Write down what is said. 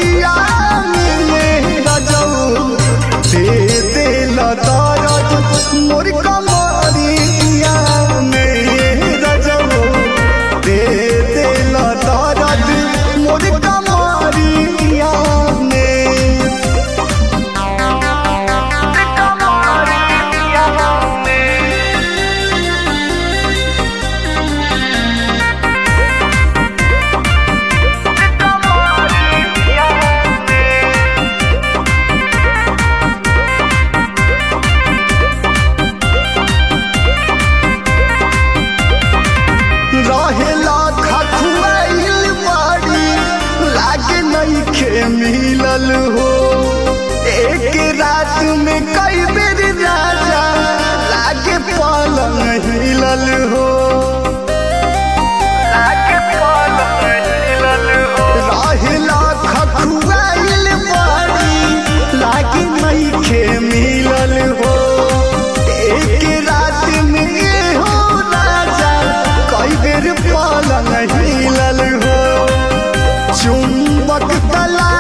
रतिया में रजऊ दे दिल दर्द मोर कमरिया में रजऊ दे दिल दर्द मोर कमरिया में। रहेला खखुआइल बाड़ी लागे नइखे मिलल हो एक रात में कई बेर राजा लागे पलंग हिलल हो रहेला खखुआइल बाड़ी लागे नइखे मिलल हो एक रात में हो राजा कई बेर पलंग हिलल हो चुंबक तला